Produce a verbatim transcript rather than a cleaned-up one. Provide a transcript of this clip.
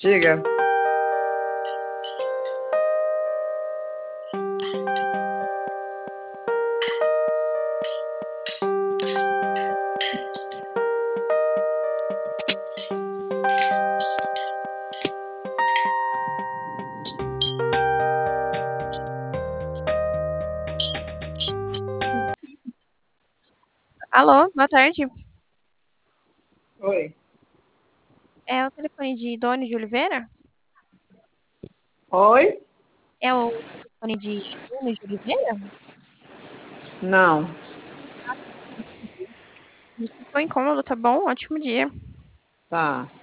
Diga. Alô, boa tarde. Oi. É o telefone de Doni de Oliveira? Oi? É o telefone de Doni de Oliveira? Não. Desculpa o incômodo, tá bom? Ótimo dia. Tá.